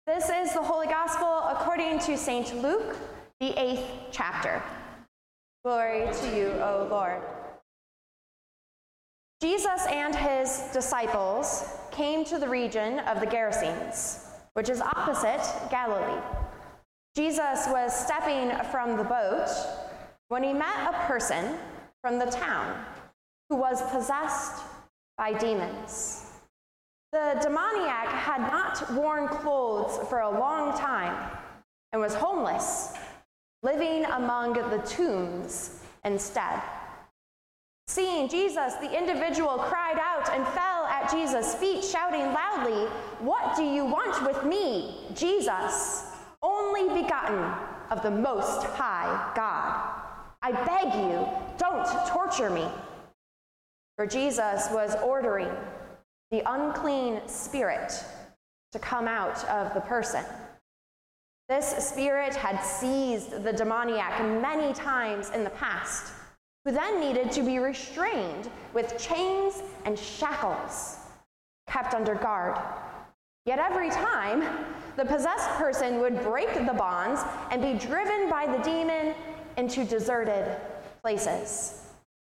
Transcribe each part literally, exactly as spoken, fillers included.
This is the Holy Gospel according to Saint Luke, the eighth chapter. Glory to you, O Lord. Jesus and his disciples came to the region of the Gerasenes, which is opposite Galilee. Jesus was stepping from the boat when he met a person from the town who was possessed by demons. The demoniac had not worn clothes for a long time and was homeless, living among the tombs instead. Seeing Jesus, the individual cried out and fell at Jesus' feet, shouting loudly, "What do you want with me, Jesus, only begotten of the Most High God? I beg you, don't torture me." For Jesus was ordering the unclean spirit to come out of the person. This spirit had seized the demoniac many times in the past, who then needed to be restrained with chains and shackles, kept under guard. Yet every time, the possessed person would break the bonds and be driven by the demon into deserted places.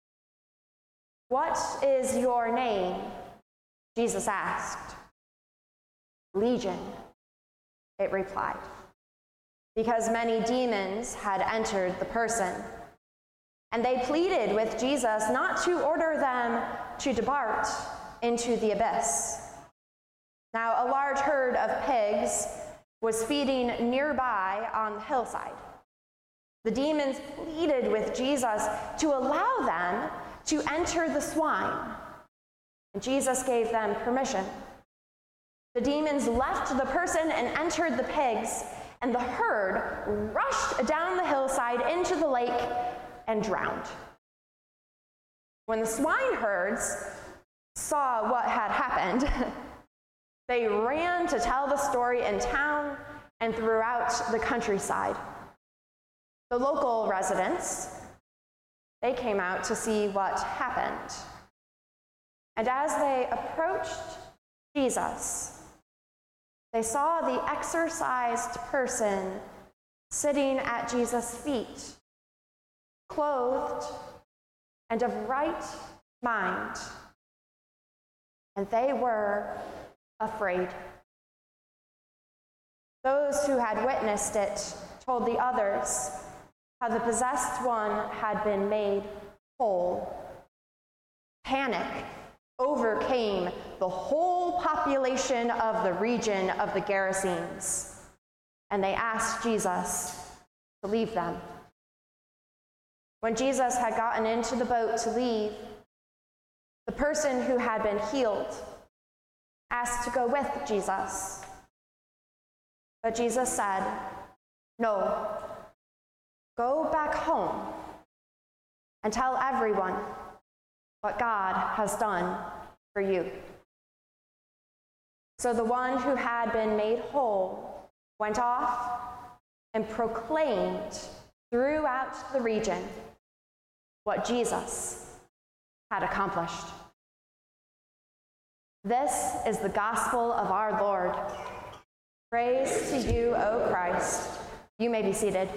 "What is your name?" Jesus asked. "Legion," it replied, because many demons had entered the person. And they pleaded with Jesus not to order them to depart into the abyss. Now, a large herd of pigs was feeding nearby on the hillside. The demons pleaded with Jesus to allow them to enter the swine, and Jesus gave them permission. The demons left the person and entered the pigs, and the herd rushed down the hillside into the lake and drowned. When the swineherds saw what had happened, they ran to tell the story in town and throughout the countryside. The local residents, they came out to see what happened. And as they approached Jesus, they saw the exorcised person sitting at Jesus' feet, clothed and of right mind, and they were afraid. Those who had witnessed it told the others how the possessed one had been made whole. Panic overcame the whole population of the region of the Gerasenes, and they asked Jesus to leave them. When Jesus had gotten into the boat to leave, the person who had been healed asked to go with Jesus. But Jesus said, "No, go back home and tell everyone what God has done for you." So the one who had been made whole went off and proclaimed throughout the region what Jesus had accomplished. This is the gospel of our Lord. Praise to you, O Christ. You may be seated.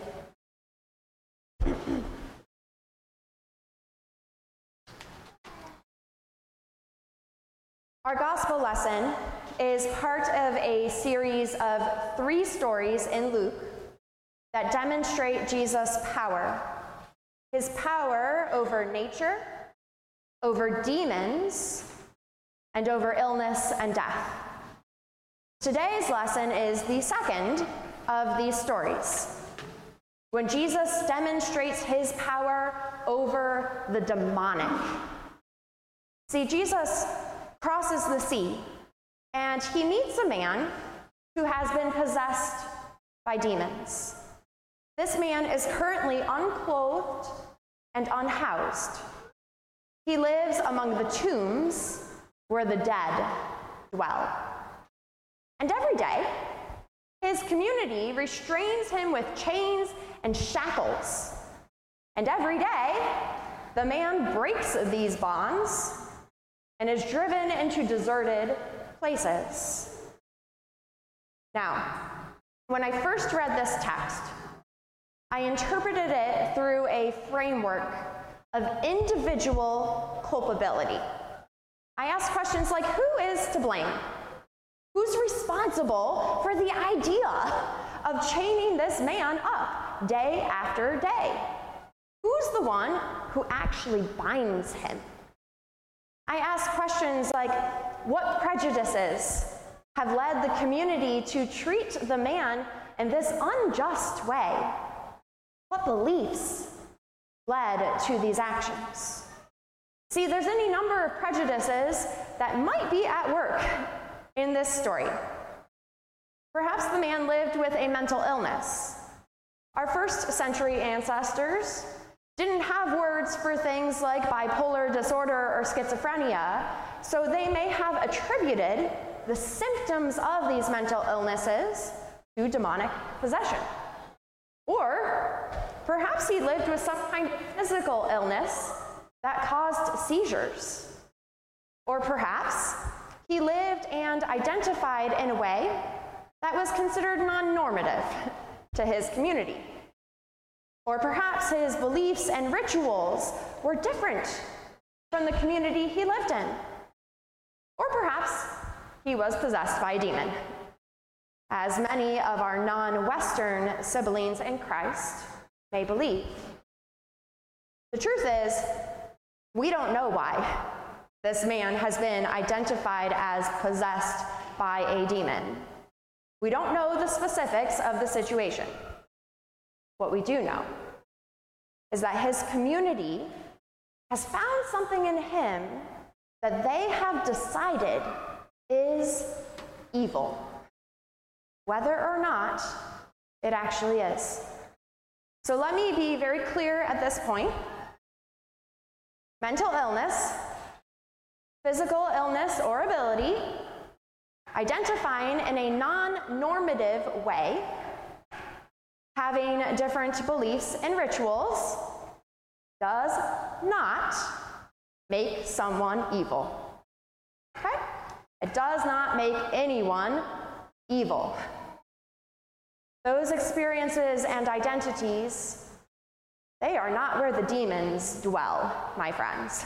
Our gospel lesson is part of a series of three stories in Luke that demonstrate Jesus' power. His power over nature, over demons, and over illness and death. Today's lesson is the second of these stories, when Jesus demonstrates his power over the demonic. See, Jesus crosses the sea, and he meets a man who has been possessed by demons. This man is currently unclothed and unhoused. He lives among the tombs where the dead dwell. And every day, his community restrains him with chains and shackles. And every day, the man breaks these bonds and is driven into deserted places. Now, When I first read this text, I interpreted it through a framework of individual culpability. I asked questions like, who is to blame? Who's responsible for the idea of chaining this man up day after day? Who's the one who actually binds him? I asked questions like, what prejudices have led the community to treat the man in this unjust way? What beliefs led to these actions? See, there's any number of prejudices that might be at work in this story. Perhaps the man lived with a mental illness. Our first century ancestors didn't have words for things like bipolar disorder or schizophrenia, so they may have attributed the symptoms of these mental illnesses to demonic possession. Or perhaps he lived with some kind of physical illness that caused seizures. Or perhaps he lived and identified in a way that was considered non-normative to his community. Or perhaps his beliefs and rituals were different from the community he lived in. Or perhaps he was possessed by a demon, as many of our non-Western siblings in Christ may believe. The truth is, we don't know why this man has been identified as possessed by a demon. We don't know the specifics of the situation. What we do know is that his community has found something in him that they have decided is evil, whether or not it actually is. So let me be very clear at this point. Mental illness, physical illness or ability, identifying in a non-normative way, having different beliefs and rituals, does not make someone evil. Okay? It does not make anyone evil. Those experiences and identities, they are not where the demons dwell, my friends.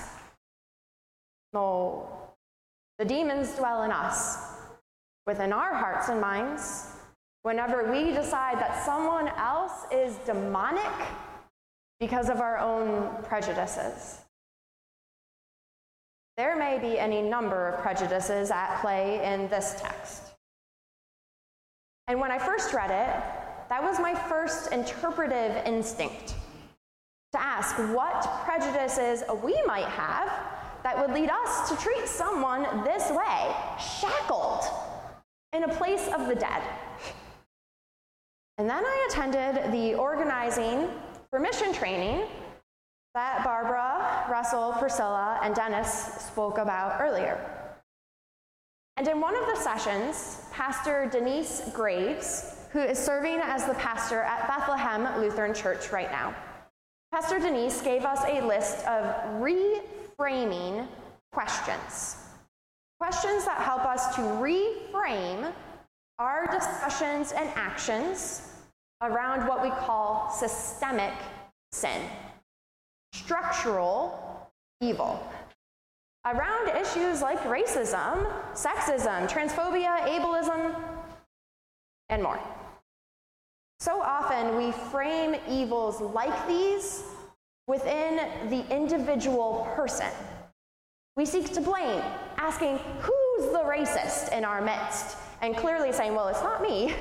No, the demons dwell in us, within our hearts and minds. Whenever we decide that someone else is demonic because of our own prejudices. There may be any number of prejudices at play in this text. And when I first read it, that was my first interpretive instinct, to ask what prejudices we might have that would lead us to treat someone this way, shackled in a place of the dead. And then I attended the organizing for mission training that Barbara, Russell, Priscilla, and Dennis spoke about earlier. And in one of the sessions, Pastor Denise Graves, who is serving as the pastor at Bethlehem Lutheran Church right now, Pastor Denise gave us a list of reframing questions. Questions that help us to reframe our discussions and actions around what we call systemic sin, structural evil, around issues like racism, sexism, transphobia, ableism, and more. So often we frame evils like these within the individual person. We seek to blame, asking, who's the racist in our midst? And clearly saying, well, it's not me.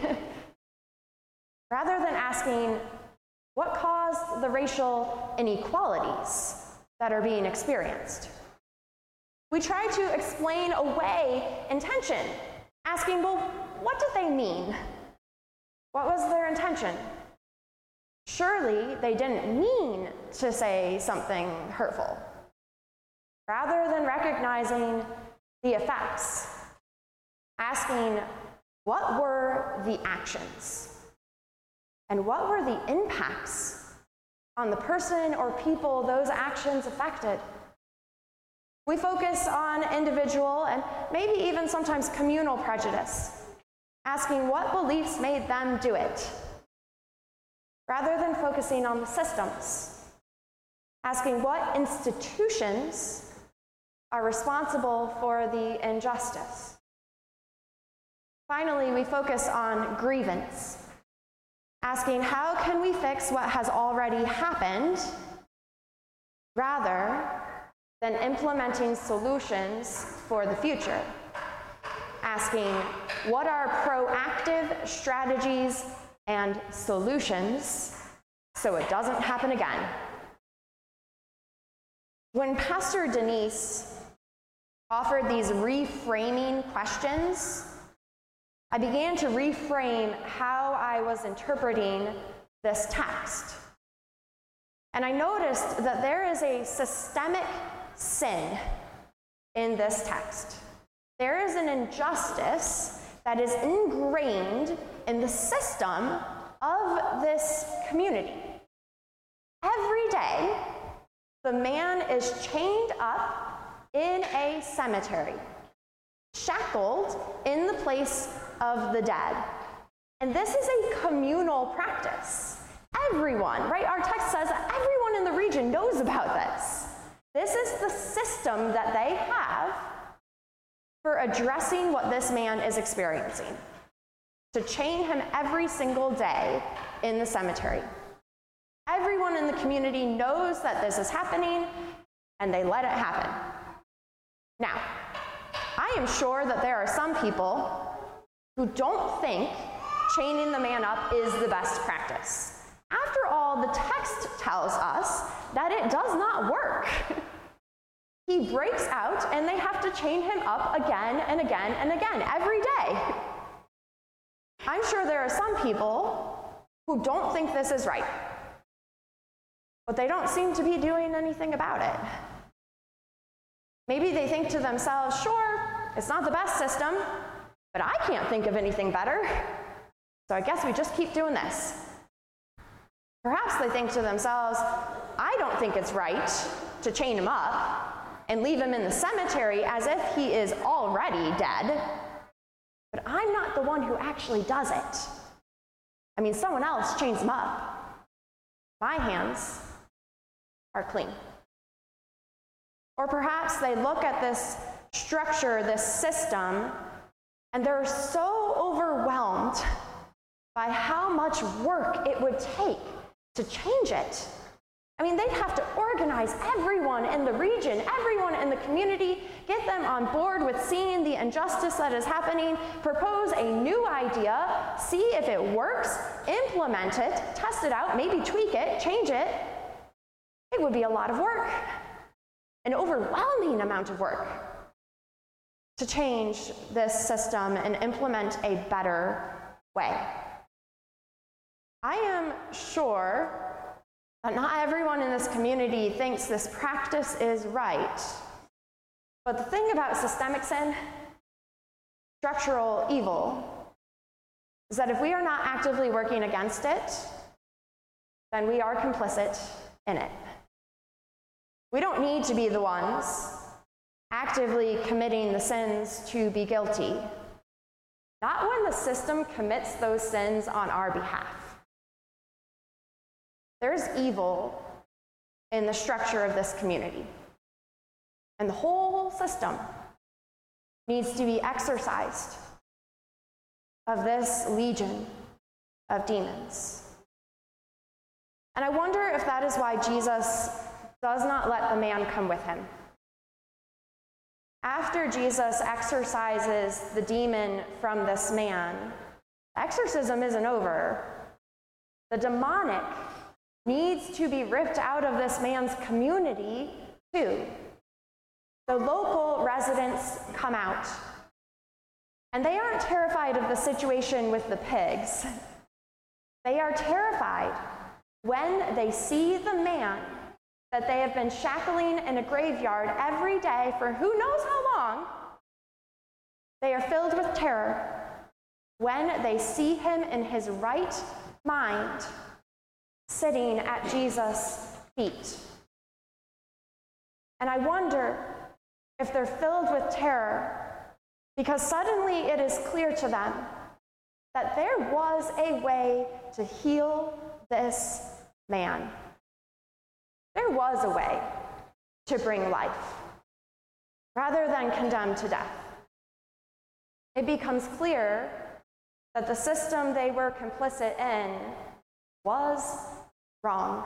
Rather than asking, what caused the racial inequalities that are being experienced? We try to explain away intention, asking, well, what did they mean? What was their intention? Surely they didn't mean to say something hurtful. Rather than recognizing the effects, asking, what were the actions? And what were the impacts on the person or people those actions affected? We focus on individual and maybe even sometimes communal prejudice, asking what beliefs made them do it, rather than focusing on the systems, asking what institutions are responsible for the injustice. Finally, we focus on grievance, asking how can we fix what has already happened, rather than implementing solutions for the future, asking what are proactive strategies and solutions so it doesn't happen again. When Pastor Denise offered these reframing questions, I began to reframe how I was interpreting this text. And I noticed that there is a systemic sin in this text. There is an injustice that is ingrained in the system of this community. Every day, the man is chained up in a cemetery, shackled in the place of the dead. And this is a communal practice. Everyone, right? Our text says that everyone in the region knows about this. This is the system that they have for addressing what this man is experiencing, to chain him every single day in the cemetery. Everyone in the community knows that this is happening, and they let it happen. Now, I am sure that there are some people who don't think chaining the man up is the best practice. After all, the text tells us that it does not work. He breaks out, and they have to chain him up again and again and again, every day. I'm sure there are some people who don't think this is right, but they don't seem to be doing anything about it. Maybe they think to themselves, sure, it's not the best system, but I can't think of anything better, so I guess we just keep doing this. Perhaps they think to themselves, I don't think it's right to chain him up and leave him in the cemetery as if he is already dead, but I'm not the one who actually does it. I mean, someone else chains him up. My hands are clean. Or perhaps they look at this structure, this system, and they're so overwhelmed by how much work it would take to change it. I mean, they'd have to organize everyone in the region, everyone in the community, get them on board with seeing the injustice that is happening, propose a new idea, see if it works, implement it, test it out, maybe tweak it, change it. It would be a lot of work, an overwhelming amount of work to change this system and implement a better way. I am sure that not everyone in this community thinks this practice is right. But the thing about systemic sin, structural evil, is that if we are not actively working against it, then we are complicit in it. We don't need to be the ones actively committing the sins to be guilty. Not when the system commits those sins on our behalf. There's evil in the structure of this community. And the whole system needs to be exorcised of this legion of demons. And I wonder if that is why Jesus does not let the man come with him. After Jesus exorcises the demon from this man, the exorcism isn't over. The demonic needs to be ripped out of this man's community too. The local residents come out, and they aren't terrified of the situation with the pigs. They are terrified when they see the man that they have been shackling in a graveyard every day for who knows how long. They are filled with terror when they see him in his right mind, sitting at Jesus' feet. And I wonder if they're filled with terror because suddenly it is clear to them that there was a way to heal this man. There was a way to bring life, rather than condemn to death. It becomes clear that the system they were complicit in was wrong.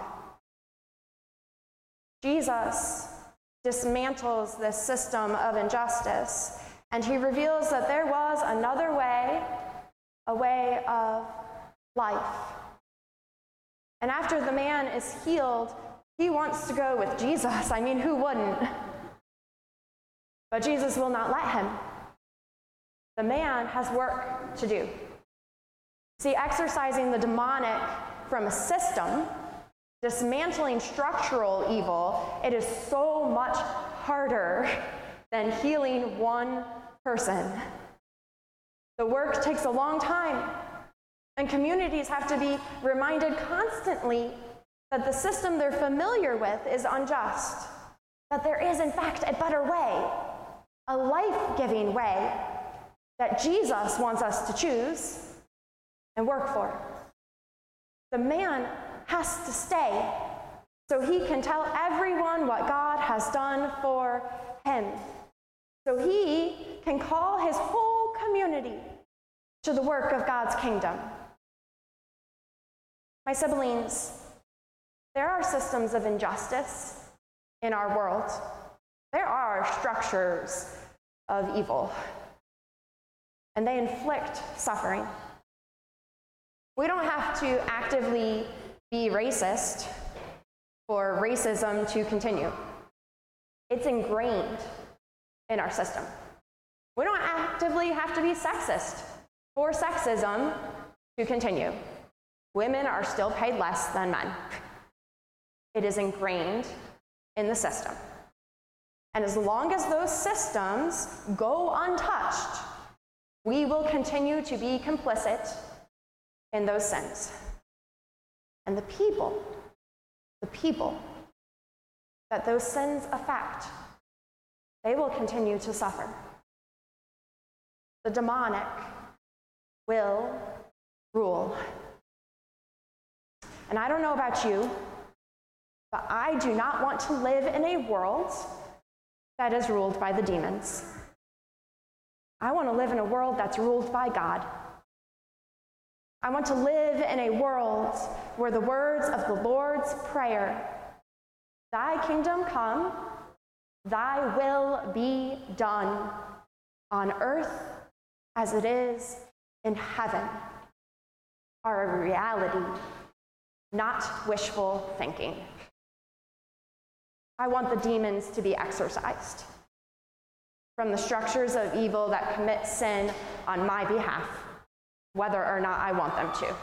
Jesus dismantles this system of injustice, and he reveals that there was another way, a way of life. And after the man is healed, he wants to go with Jesus. I mean, who wouldn't? But Jesus will not let him. The man has work to do. See, exorcising the demonic from a system, dismantling structural evil, it is so much harder than healing one person. The work takes a long time, and communities have to be reminded constantly that the system they're familiar with is unjust, that there is, in fact, a better way, a life-giving way that Jesus wants us to choose and work for. The man has to stay so he can tell everyone what God has done for him, so he can call his whole community to the work of God's kingdom. My siblings, there are systems of injustice in our world. There are structures of evil, and they inflict suffering. We don't have to actively be racist for racism to continue. It's ingrained in our system. We don't actively have to be sexist for sexism to continue. Women are still paid less than men. It is ingrained in the system. And as long as those systems go untouched, we will continue to be complicit in those sins. And the people, the people that those sins affect, they will continue to suffer. The demonic will rule. And I don't know about you, but I do not want to live in a world that is ruled by the demons. I want to live in a world that's ruled by God. I want to live in a world where the words of the Lord's Prayer, "Thy kingdom come, thy will be done, on earth as it is in heaven," are a reality, not wishful thinking. I want the demons to be exorcised from the structures of evil that commit sin on my behalf, whether or not I want them to.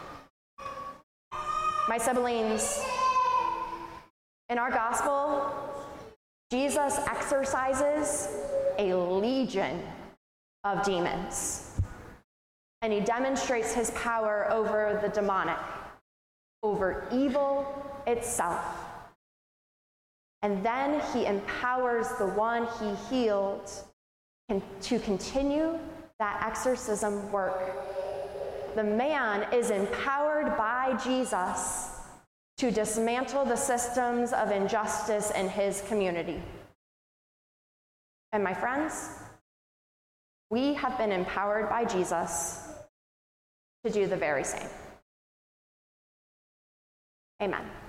My siblings, in our gospel, Jesus exorcises a legion of demons, and he demonstrates his power over the demonic, over evil itself. And then he empowers the one he healed to continue that exorcism work. The man is empowered by Jesus to dismantle the systems of injustice in his community. And my friends, we have been empowered by Jesus to do the very same. Amen.